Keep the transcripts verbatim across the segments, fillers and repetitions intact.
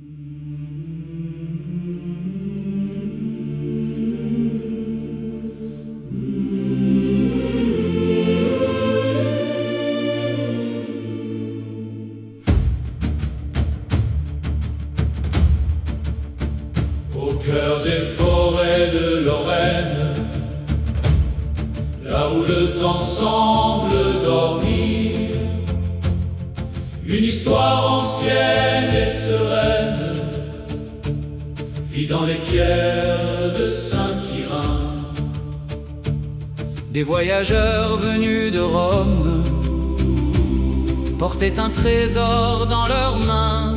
Au cœur des forêts de Lorraine, là où le temps semble dormir, une histoire ancienne et sereine vit dans les pierres de Saint-Quirin. Des voyageurs venus de Rome portaient un trésor dans leurs mains,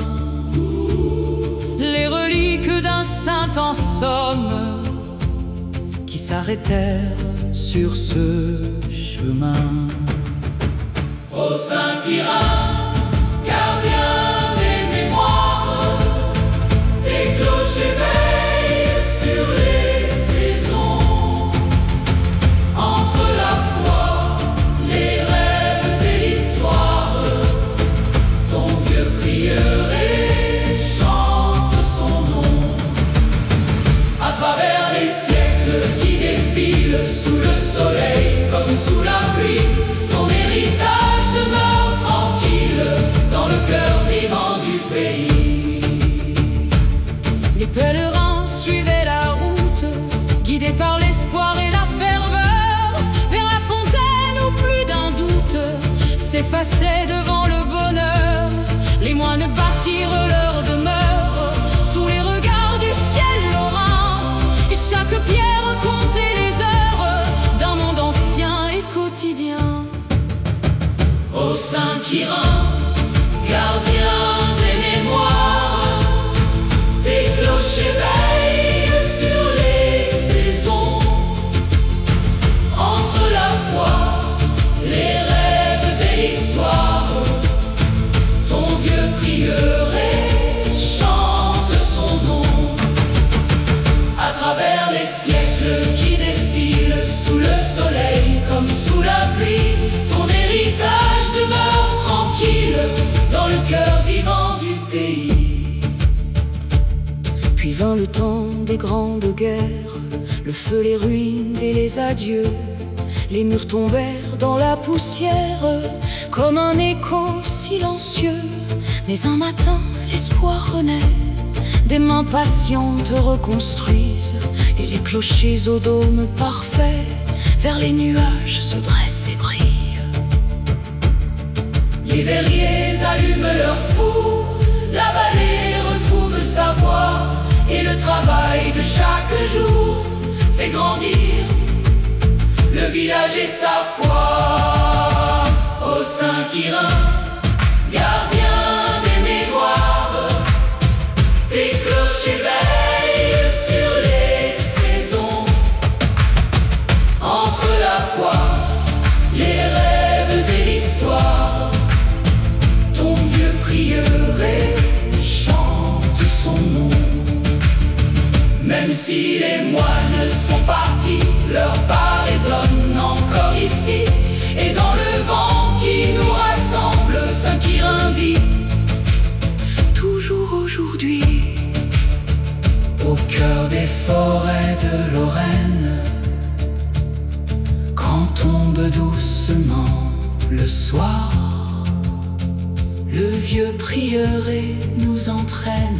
les reliques d'un saint en somme qui s'arrêtèrent sur ce chemin. Ô Saint-Quirin, gardien des mémoires, tes clochers veillent sur les saisons. Entre la foi, les rêves et l'histoire, ton vieux prieuré chante son nom. À travers les siècles qui défilent sous le soleil comme sous la pluie, ton héritage demeure tranquille dans le cœur vivant du pays. Les pèlerins suivaient la route, guidés par l'espoir et la ferveur, vers la fontaine où plus d'un doute s'effaçait devant le bonheur. Les moines bâtirent leur demeure sous les regards du ciel lorrain, et chaque pierre comptait les heures d'un monde ancien et quotidien. Ô Saint-Quirin, gardien des mémoires, tes clochers veillent sur les saisons. Entre la foi, les rêves et l'histoire, ton vieux prieuré chante son nom. À travers les siècles qui défilent sous le soleil comme sous la pluie, ton héritage demeure tranquille dans le cœur vivant du pays. Puis vint le temps des grandes guerres, le feu, les ruines et les adieux. Les murs tombèrent dans la poussière comme un écho silencieux. Mais un matin, l'espoir renaît, des mains patientes reconstruisent, et les clochers au dôme parfait vers les nuages se dressent et brillent. Les verriers allument leur four, la vallée retrouve sa voix, et le travail de chaque jour fait grandir le village et sa foi. Ô Saint-Quirin, gardien des mémoires, tes clochers veillent sur les saisons. Entre la foi, les rêves et l'histoire, ton vieux prieuré chante son nom. Même si les moines sont partis, leur pas résonne encore ici, et dans le vent qui nous rassemble, Saint-Quirin vit toujours aujourd'hui. Au cœur des forêts de Lorraine, quand tombe doucement le soir, le vieux prieuré nous entraîne